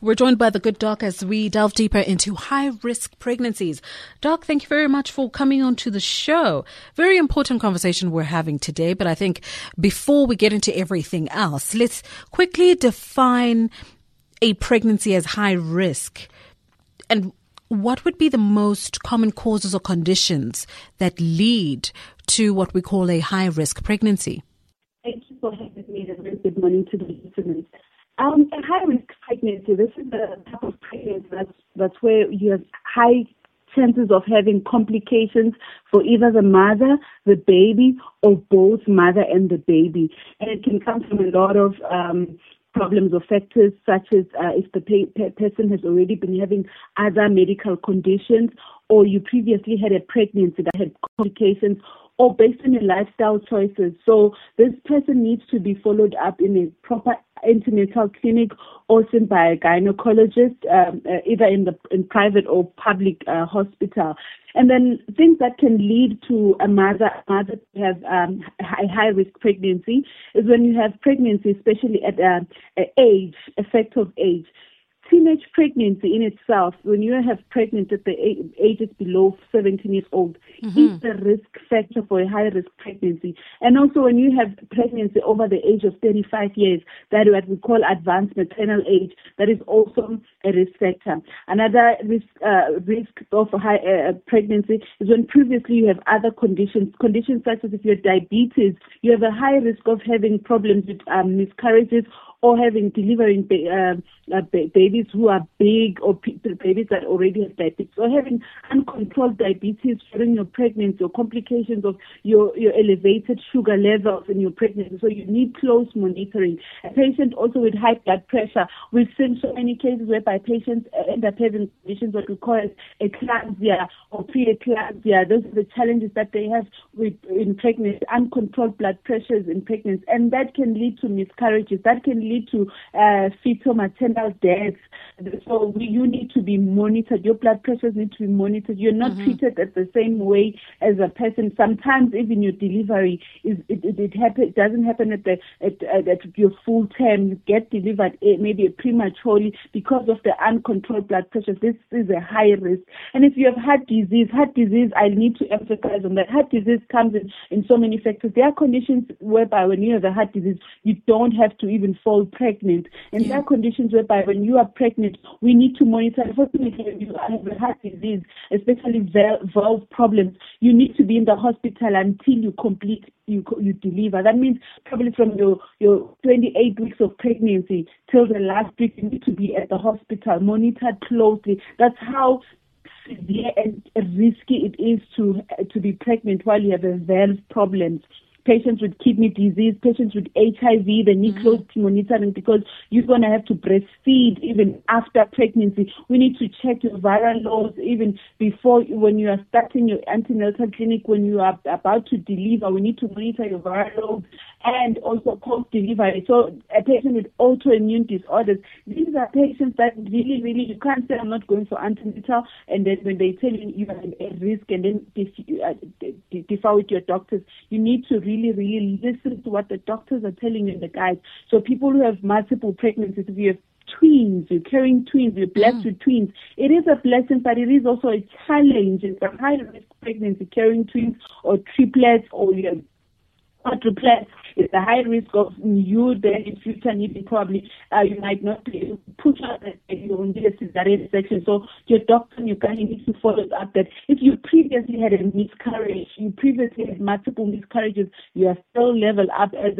We're joined by the good doc as we delve deeper into high-risk pregnancies. Doc, thank you very much for coming on to the show. Very important conversation we're having today, but I think before we get into everything else, let's quickly define a pregnancy as high risk. And what would be the most common causes or conditions that lead to what we call a high-risk pregnancy? Thank you for having me, and very good morning to the listeners. A high-risk pregnancy, this is the type of pregnancy that's where you have high chances of having complications for either the mother, the baby, or both mother and the baby. And it can come from a lot of problems or factors, such as if the person has already been having other medical conditions, or you previously had a pregnancy that had complications, or based on your lifestyle choices. So this person needs to be followed up in a proper antenatal clinic or seen by a gynecologist, either in private or public hospital. And then things that can lead to a mother to have a high-risk pregnancy is when you have pregnancy, especially at age, effect of age. Teenage pregnancy in itself, when you have pregnant at the ages below 17 years old, is a risk factor for a high-risk pregnancy. And also when you have pregnancy over the age of 35 years, that is what we call advanced maternal age, that is also a risk factor. Another risk of high pregnancy is when previously you have other conditions such as if you have diabetes, you have a high risk of having problems with miscarriages, or delivering babies who are big, or babies that already have diabetes, or having uncontrolled diabetes during your pregnancy, or complications of your elevated sugar levels in your pregnancy. So you need close monitoring. A patient also with high blood pressure, we've seen so many cases whereby patients end up having conditions what we call eclampsia or preeclampsia. Those are the challenges that they have in pregnancy, uncontrolled blood pressures in pregnancy, and that can lead to miscarriages. That can lead to fetal maternal deaths. So you need to be monitored. Your blood pressures need to be monitored. You're not treated at the same way as a person. Sometimes even your delivery it doesn't happen at your full term. You get delivered maybe prematurely because of the uncontrolled blood pressure. This is a high risk. And if you have heart disease, I need to emphasize on that. Heart disease comes in so many factors. There are conditions whereby when you have a heart disease, you don't have to even fall pregnant. And there are conditions whereby when you are pregnant, we need to monitor. Unfortunately, when you have a heart disease, especially valve problems, you need to be in the hospital until you you deliver. That means probably from your 28 weeks of pregnancy till the last week, you need to be at the hospital, monitored closely. That's how severe and risky it is to be pregnant while you have a valve problems. Patients with kidney disease, patients with HIV, they need close monitoring because you're going to have to breastfeed even after pregnancy. We need to check your viral loads even before, when you are starting your antenatal clinic, when you are about to deliver. We need to monitor your viral loads and also post-delivery. So a patient with autoimmune disorders, these are patients that really, you can't say I'm not going for antenatal, and then when they tell you are at a risk and then defer with your doctors, you need to really listen to what the doctors are telling you in the guides. So people who have multiple pregnancies, if you have twins, you're carrying twins, you're blessed with twins, it is a blessing, but it is also a challenge. It's a high-risk pregnancy, carrying twins or triplets or quadruplets. It's a high risk of you then in future needing probably you might not be able to push out that you will need a cesarean section. So your doctor and your gynae needs to follow up that if you previously had a miscarriage, you previously had multiple miscarriages, you are still level up as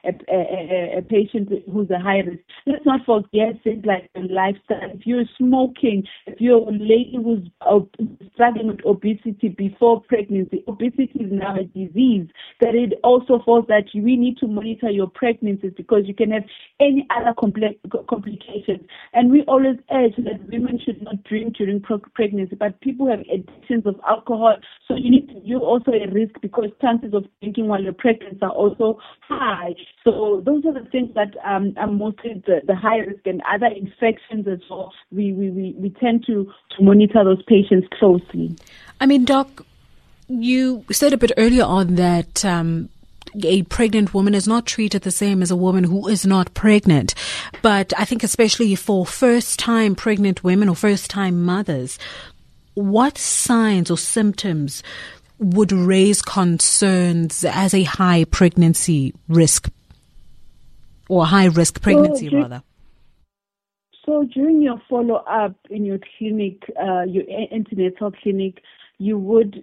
a patient who's a high risk. Let's not forget things like lifestyle. If you're smoking, if you're a lady who's struggling with obesity before pregnancy, obesity is now a disease that it also falls that we need to monitor your pregnancies because you can have any other complications. And we always urge that women should not drink during pregnancy, but people have addictions of alcohol, so you're also at risk because chances of drinking while you're pregnant are also high. So those are the things that are mostly the high risk, and other infections as well. We tend to monitor those patients closely. I mean, Doc, you said a bit earlier on that a pregnant woman is not treated the same as a woman who is not pregnant. But I think especially for first-time pregnant women or first-time mothers, what signs or symptoms would raise concerns as a high pregnancy risk or high-risk pregnancy, rather? So during your follow-up in your clinic, your antenatal clinic, you would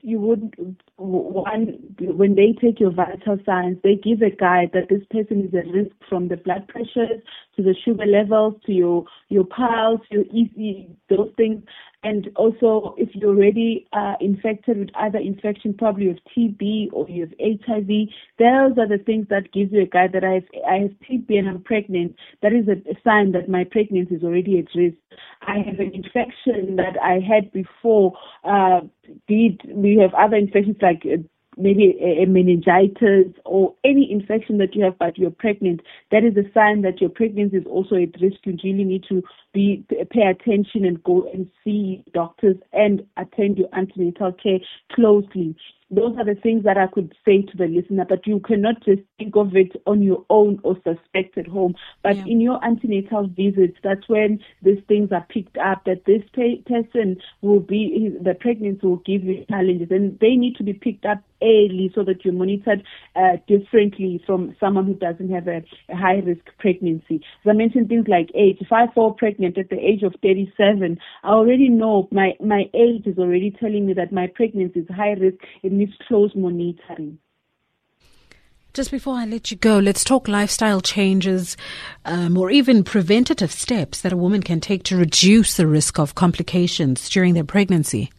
when they take your vital signs, they give a guide that this person is at risk from the blood pressures to the sugar levels to your pulse, your EC, those things. And also, if you're already infected with either infection, probably with TB or you have HIV, those are the things that gives you a guide that I have TB and I'm pregnant. That is a sign that my pregnancy is already at risk. I have an infection that I had before. We have other infections like maybe a meningitis or any infection that you have but you're pregnant. That is a sign that your pregnancy is also at risk. You really need to pay attention and go and see doctors and attend your antenatal care closely. Those are the things that I could say to the listener, but you cannot just think of it on your own or suspect at home. But in your antenatal visits, that's when these things are picked up, that this person the pregnancy will give you challenges, and they need to be picked up early so that you're monitored differently from someone who doesn't have a high-risk pregnancy. As I mentioned, things like age. If I fall pregnant at the age of 37, I already know my age is already telling me that my pregnancy is high risk. It needs close monitoring. Just before I let you go, let's talk lifestyle changes or even preventative steps that a woman can take to reduce the risk of complications during their pregnancy.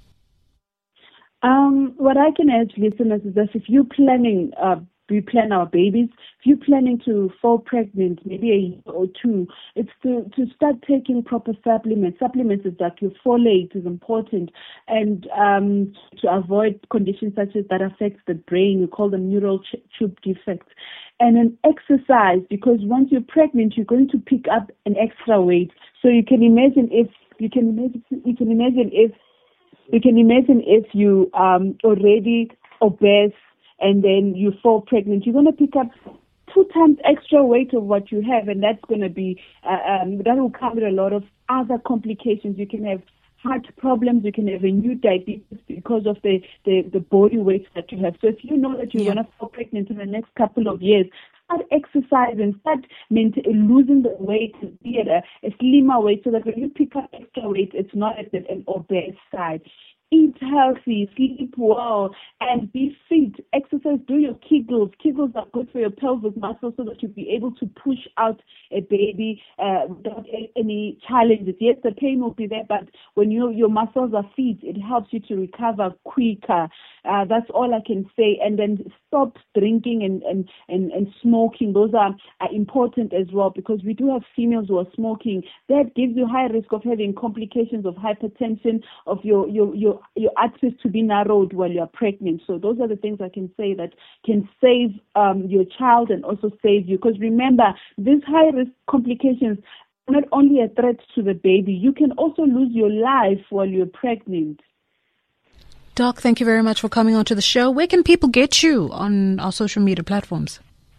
What I can urge listeners is that if you're planning, we plan our babies. If you're planning to fall pregnant, maybe a year or two, it's to start taking proper supplements. Supplements is like your folate is important, and to avoid conditions such as that affects the brain. We call them neural tube defects. And an exercise, because once you're pregnant, you're going to pick up an extra weight. So you can imagine if you already obese and then you fall pregnant, you're going to pick up 2 times extra weight of what you have, and that's going to be that will come with a lot of other complications. You can have heart problems, you can have a new diabetes because of the body weight that you have. So if you know that you're going to fall pregnant in the next couple of years, start exercising, start losing the weight, be at a slimmer weight, so that when you pick up extra weight, it's not at an obese side. Eat healthy, sleep well, and be fit. Exercise, do your Kegels. Kegels are good for your pelvic muscles so that you'll be able to push out a baby without any challenges. Yes, the pain will be there, but when your muscles are fit, it helps you to recover quicker. That's all I can say. And then stop drinking and smoking. Those are important as well, because we do have females who are smoking. That gives you high risk of having complications of hypertension, of your arteries to be narrowed while you're pregnant. So those are the things I can say that can save your child and also save you. Because remember, these high risk complications are not only a threat to the baby, you can also lose your life while you're pregnant. Doc, thank you very much for coming onto the show. Where can people get you on our social media platforms?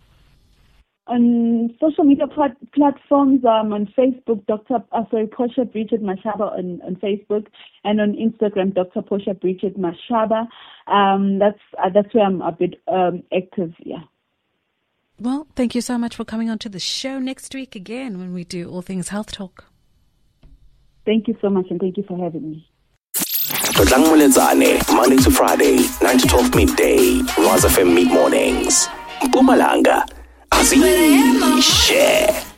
On social media platforms, on Facebook, Portia Bridget Mashaba on Facebook, and on Instagram, Dr. Portia Bridget Mashaba. That's where I'm a bit active. Yeah. Well, thank you so much for coming onto the show. Next week again when we do All Things Health Talk. Thank you so much, and thank you for having me. Monday to Friday, 9 to 12 midday, Rise FM Mid Mornings. Mpumalanga. Share.